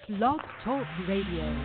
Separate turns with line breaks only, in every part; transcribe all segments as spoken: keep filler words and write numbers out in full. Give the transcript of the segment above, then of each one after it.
Blog Talk Radio.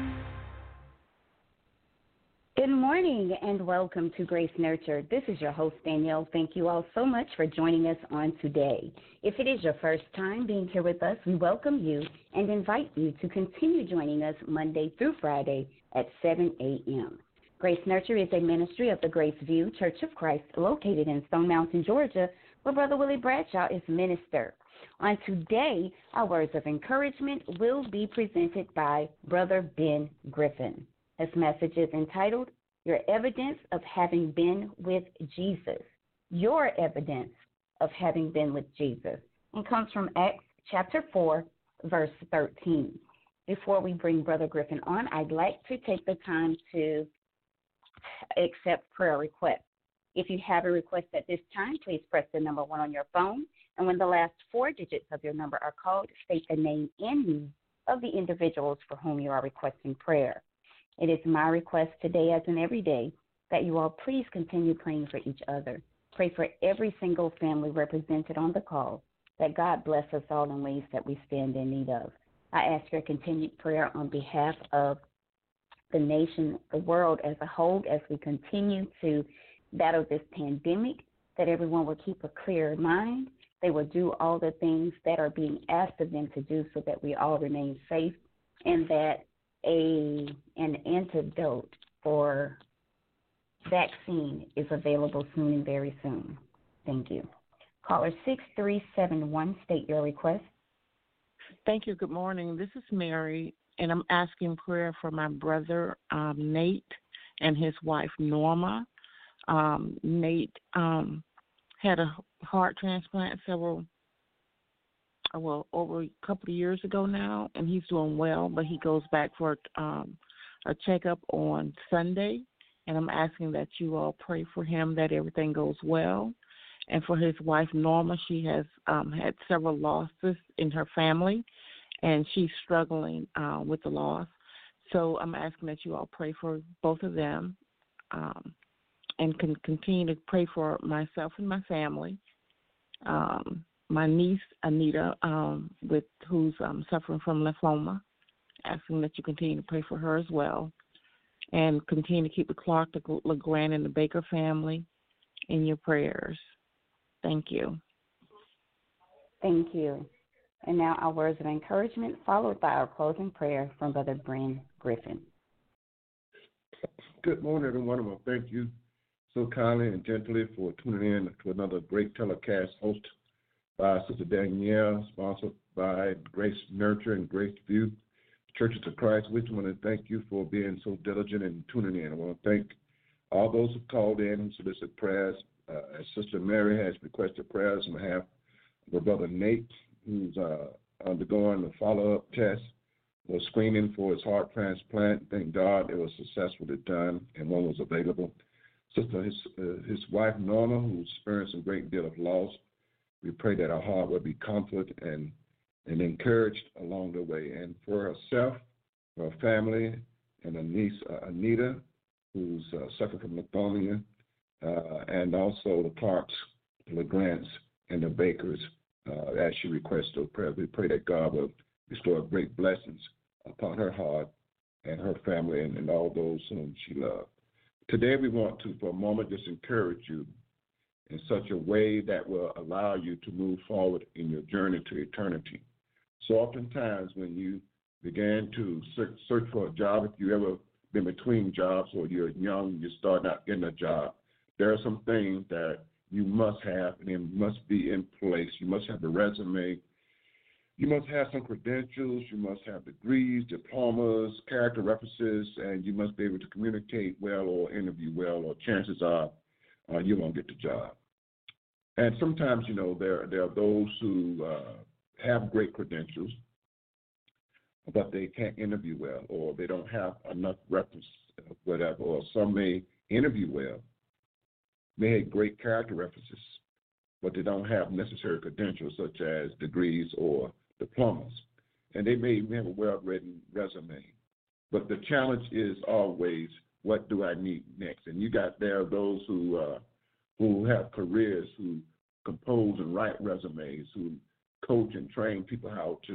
Good morning and welcome to Grace Nurture. This is your host, Danielle. Thank you all so much for joining us on today. If it is your first time being here with us, we welcome you and invite you to continue joining us Monday through Friday at seven a.m. Grace Nurture is a ministry of the Grace View Church of Christ located in Stone Mountain, Georgia, where Brother Willie Bradshaw is minister. On today, our words of encouragement will be presented by Brother Ben Griffin. His message is entitled, Your Evidence of Having Been with Jesus. Your Evidence of Having Been with Jesus. And comes from Acts chapter four, verse thirteen. Before we bring Brother Griffin on, I'd like to take the time to accept prayer requests. If you have a request at this time, please press the number one on your phone. And when the last four digits of your number are called, state the name and name of the individuals for whom you are requesting prayer. It is my request today, as in every day, that you all please continue praying for each other. Pray for every single family represented on the call, that God bless us all in ways that we stand in need of. I ask your continued prayer on behalf of the nation, the world as a whole, as we continue to battle this pandemic, that everyone will keep a clear mind. They will do all the things that are being asked of them to do so that we all remain safe, and that a an antidote for vaccine is available soon and very soon. Thank you. Caller six three seven one, state your request.
Thank you. Good morning. This is Mary, and I'm asking prayer for my brother um, Nate and his wife Norma. Um, Nate um, had a heart transplant several, well, over a couple of years ago now, and he's doing well, but he goes back for um, a checkup on Sunday, and I'm asking that you all pray for him that everything goes well. And for his wife, Norma, she has um, had several losses in her family, and she's struggling uh, with the loss. So I'm asking that you all pray for both of them um, and can continue to pray for myself and my family. Um, my niece, Anita, um, with who's um, suffering from lymphoma, asking that you continue to pray for her as well, and continue to keep the Clark, the LeGrand, and the Baker family in your prayers. Thank you.
Thank you. And now our words of encouragement, followed by our closing prayer from Brother Ben Griffin.
Good morning, everyone. I want to thank you so kindly and gently for tuning in to another great telecast hosted by Sister Danielle, sponsored by Grace Nurture and Grace View Churches of Christ. We just want to thank you for being so diligent and tuning in. I want to thank all those who called in and solicited prayers. Uh, as Sister Mary has requested prayers on behalf of her brother Nate, who's uh, undergoing the follow-up test, was screening for his heart transplant. Thank God it was successfully done and one was available. Sister, his, uh, his wife Norma, who's experienced a great deal of loss, we pray that her heart will be comforted and, and encouraged along the way. And for herself, her family, and her niece uh, Anita, who's uh, suffering from lymphoma, uh, and also the Clarks, the LeGrands, and the Bakers, uh, as she requests those prayers. We pray that God will bestow great blessings upon her heart and her family and, and all those whom she loved. Today we want to, for a moment, just encourage you in such a way that will allow you to move forward in your journey to eternity. So oftentimes when you began to search, search for a job, if you ever been between jobs or you're young, you're starting out getting a job, there are some things that you must have and it must be in place. You must have a resume. You must have some credentials. You must have degrees, diplomas, character references, and you must be able to communicate well or interview well, or chances are uh, you won't get the job. And sometimes, you know, there, there are those who uh, have great credentials, but they can't interview well, or they don't have enough reference, whatever, or some may interview well, may have great character references, but they don't have necessary credentials such as degrees or diplomas. And they may even have a well-written resume. But the challenge is always, what do I need next? And you got there are those who uh, who have careers, who compose and write resumes, who coach and train people how to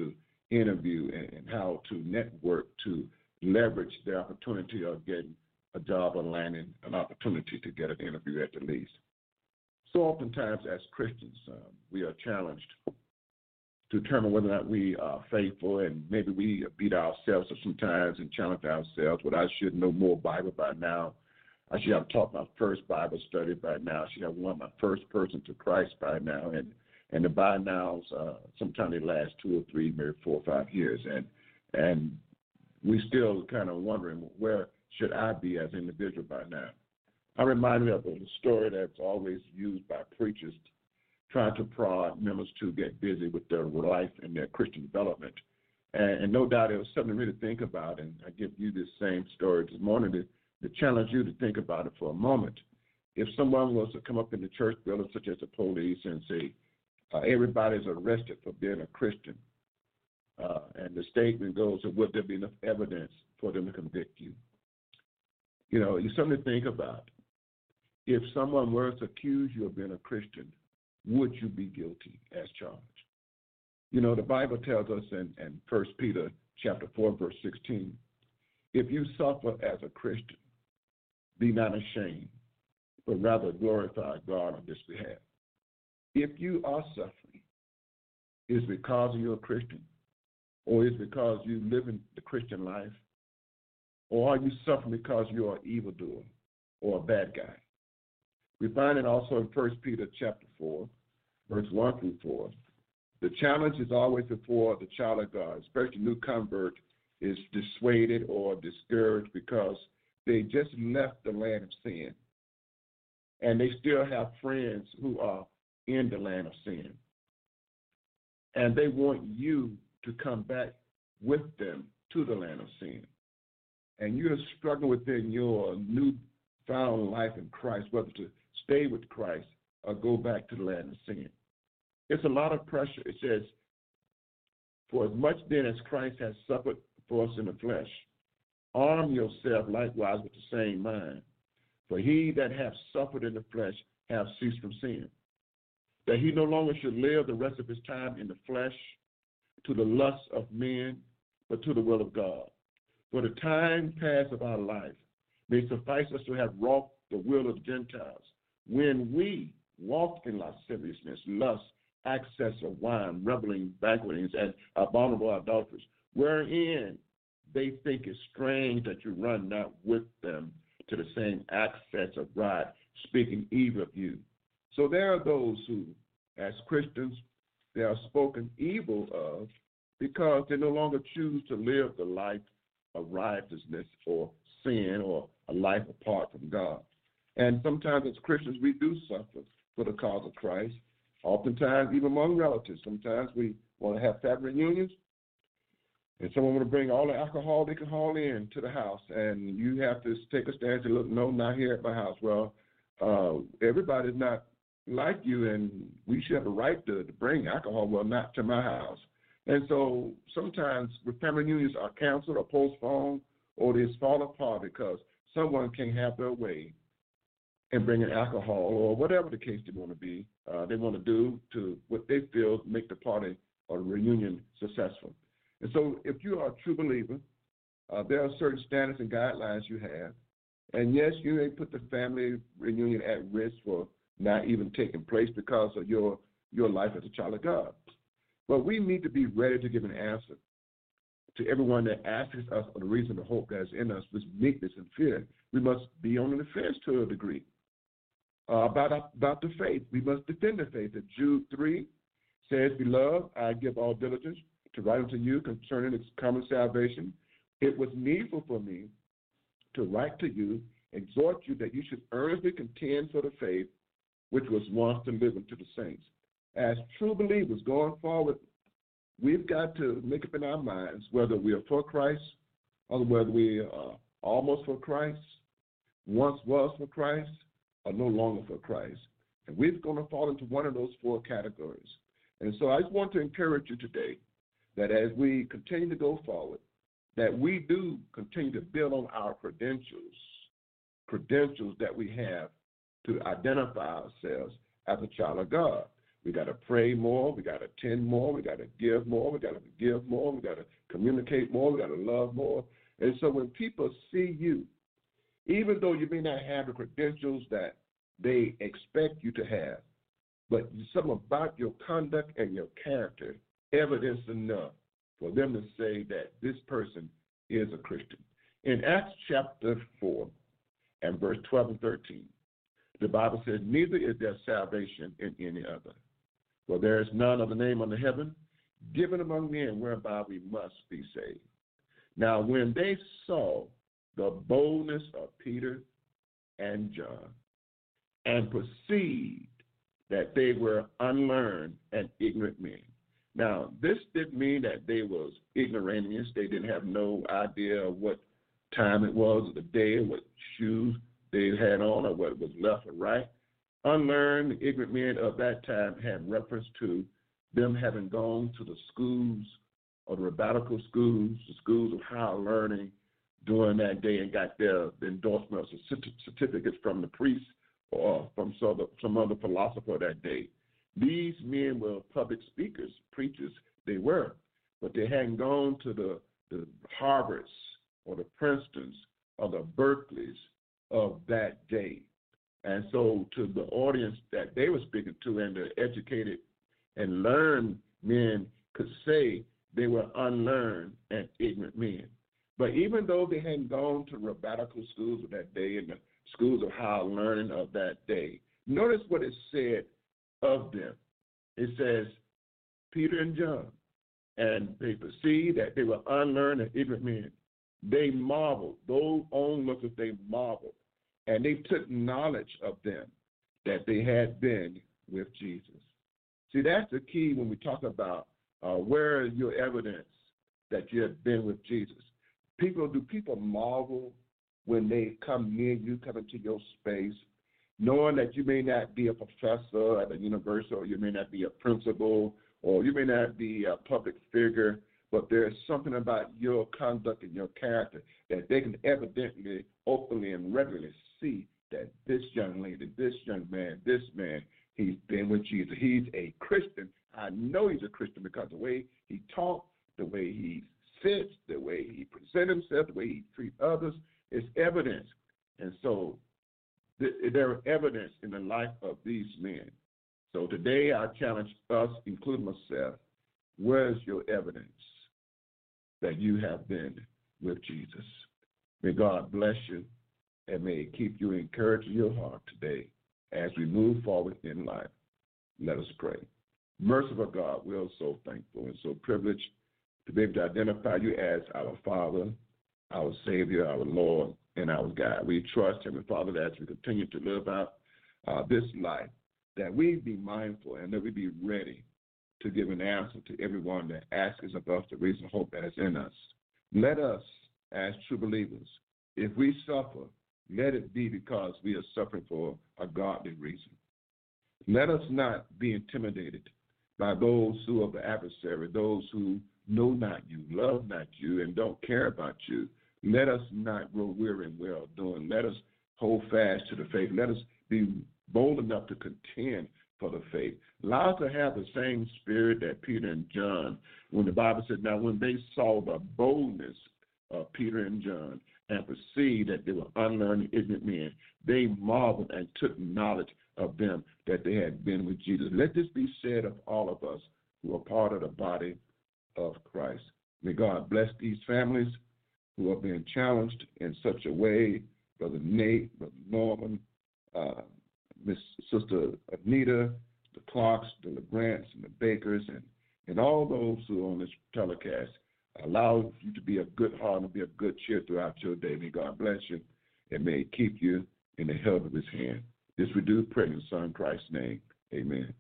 interview and, and how to network to leverage the opportunity of getting a job or landing an opportunity to get an interview at the least. So oftentimes as Christians, um, we are challenged to determine whether or not we are faithful, and maybe we beat ourselves up sometimes and challenge ourselves. Well, I should know more Bible by now. I should have taught my first Bible study by now. I should have won my first person to Christ by now. And and the by nows, uh, sometimes they last two or three, maybe four or five years. And and we still kind of wondering, where should I be as an individual by now? I remind me of a story that's always used by preachers trying to prod members to get busy with their life and their Christian development. And, and no doubt it was something to really think about. And I give you this same story this morning to, to challenge you to think about it for a moment. If someone was to come up in the church building, such as the police, and say, uh, everybody's arrested for being a Christian, uh, and the statement goes, would there be enough evidence for them to convict you? You know, it's something to think about. If someone were to accuse you of being a Christian, would you be guilty as charged? You know, the Bible tells us in, in First Peter chapter four, verse sixteen, if you suffer as a Christian, be not ashamed, but rather glorify God on this behalf. If you are suffering, is it because you're a Christian? Or is it because you live in the Christian life? Or are you suffering because you're an evildoer or a bad guy? We find it also in First Peter chapter four, verse one through four. The challenge is always before the child of God, especially new convert, is dissuaded or discouraged because they just left the land of sin. And they still have friends who are in the land of sin. And they want you to come back with them to the land of sin. And you're struggling within your newfound life in Christ, whether to stay with Christ or go back to the land of sin. It's a lot of pressure. It says, for as much then as Christ has suffered for us in the flesh, arm yourself likewise with the same mind. For he that hath suffered in the flesh hath ceased from sin, that he no longer should live the rest of his time in the flesh to the lusts of men, but to the will of God. For the time past of our life may suffice us to have wrought the will of the Gentiles, when we walked in lasciviousness, lust, excess of wine, reveling, banquetings, and abominable adulteries, wherein they think it strange that you run not with them to the same access of pride, speaking evil of you. So there are those who, as Christians, they are spoken evil of because they no longer choose to live the life of righteousness or sin or a life apart from God. And sometimes as Christians, we do suffer for the cause of Christ. Oftentimes, even among relatives, sometimes we want to have family reunions, and someone want to bring all the alcohol they can haul in to the house, and you have to take a stand and say, look, no, not here at my house. Well, uh, everybody's not like you, and we should have a right to, to bring alcohol, well, not to my house. And so sometimes family reunions are canceled or postponed, or they fall apart because someone can't have their way and bring in alcohol or whatever the case they want to be, uh, they want to do to what they feel to make the party or the reunion successful. And so if you are a true believer, uh, there are certain standards and guidelines you have. And yes, you may put the family reunion at risk for not even taking place because of your, your life as a child of God. But we need to be ready to give an answer to everyone that asks us for the reason of hope that is in us with meekness and fear. We must be on the defense to a degree. Uh, about, about the faith, we must defend the faith. That Jude three says, Beloved, I give all diligence to write unto you concerning its common salvation. It was needful for me to write to you, exhort you that you should earnestly contend for the faith which was once delivered to the saints. As true believers going forward, we've got to make up in our minds whether we are for Christ or whether we are almost for Christ, once was for Christ, or no longer for Christ. And we're going to fall into one of those four categories. And so I just want to encourage you today that as we continue to go forward, that we do continue to build on our credentials, credentials that we have to identify ourselves as a child of God. We got to pray more. We got to attend more. We got to give more. We got to give more. We got to communicate more. We got to love more. And so when people see you, even though you may not have the credentials that they expect you to have, but something about your conduct and your character evidence enough for them to say that this person is a Christian. In Acts chapter four and verse twelve and thirteen, the Bible says, neither is there salvation in any other, for there is none other name under heaven given among men whereby we must be saved. Now, when they saw the boldness of Peter and John and perceived that they were unlearned and ignorant men. Now, this didn't mean that they was ignoramus. They didn't have no idea of what time it was of the day, or what shoes they had on, or what was left or right. Unlearned, ignorant men of that time had reference to them having gone to the schools or the rabbinical schools, the schools of higher learning during that day, and got their the endorsement or certificates from the priest or from some other philosopher that day. These men were public speakers, preachers, they were, but they hadn't gone to the, the Harvards or the Princetons or the Berkeleys of that day. And so to the audience that they were speaking to, and the educated and learned men could say they were unlearned and ignorant men. But even though they hadn't gone to rabbinical schools of that day and the schools of higher learning of that day, notice what it said of them. It says, Peter and John, and they perceived that they were unlearned and ignorant men. They marveled, those onlookers, they marveled, and they took knowledge of them that they had been with Jesus. See, that's the key when we talk about uh, where is your evidence that you have been with Jesus. People, do people marvel when they come near you, come into your space, knowing that you may not be a professor at a university, or you may not be a principal, or you may not be a public figure, but there's something about your conduct and your character that they can evidently, openly, and regularly see that this young lady, this young man, this man, he's been with Jesus. He's a Christian. I know he's a Christian because the way he talks, the way he sits, the way he presents himself, the way he treats others is evidence. And so there are evidence in the life of these men. So today I challenge us, including myself, where's your evidence that you have been with Jesus? May God bless you, and may He keep you encouraged in your heart today as we move forward in life. Let us pray. Merciful God, we are so thankful and so privileged to be able to identify you as our Father, our Savior, our Lord, and our God. We trust Him, and Father, that as we continue to live out uh, this life, that we be mindful and that we be ready to give an answer to everyone that asks us about the reason of hope that is in us. Let us, as true believers, if we suffer, let it be because we are suffering for a godly reason. Let us not be intimidated by those who are the adversary, those who know not you, love not you, and don't care about you. Let us not grow weary in well doing. Let us hold fast to the faith. Let us be bold enough to contend for the faith. Allow us to have the same spirit that Peter and John, when the Bible said, now when they saw the boldness of Peter and John and perceived that they were unlearned, ignorant men, they marveled and took knowledge of them that they had been with Jesus. Let this be said of all of us who are part of the body of Christ. May God bless these families who are being challenged in such a way. Brother Nate, Brother Norman, uh, Miss Sister Anita, the Clarks, the LeGrants, and the Bakers, and, and all those who are on this telecast. Allow you to be a good heart and be a good cheer throughout your day. May God bless you, and may He keep you in the help of His hand. This we do pray in His Son Christ's name. Amen.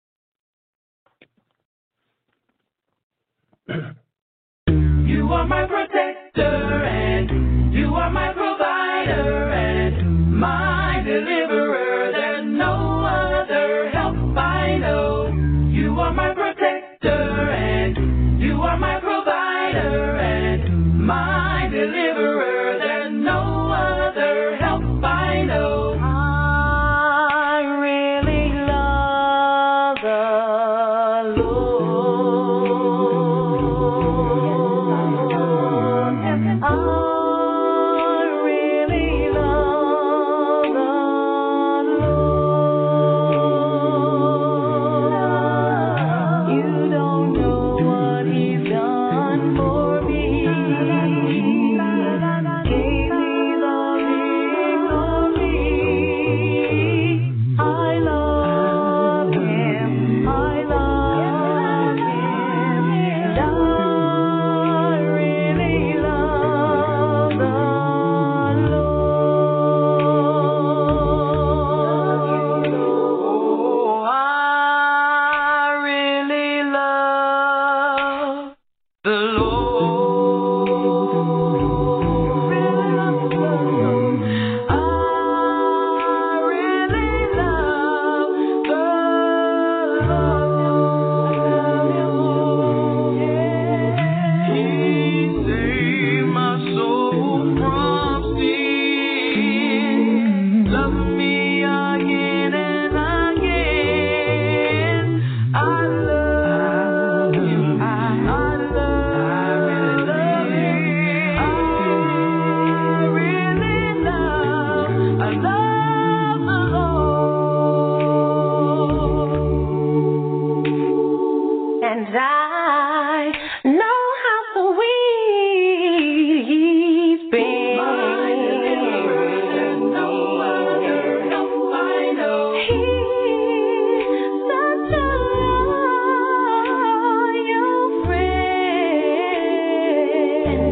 You are my protector, and you are my provider, and my deliverer. There's no other help I know. You are my protector, and you are my provider, and my deliverer. There's no other help I know.
I really love the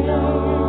Radio.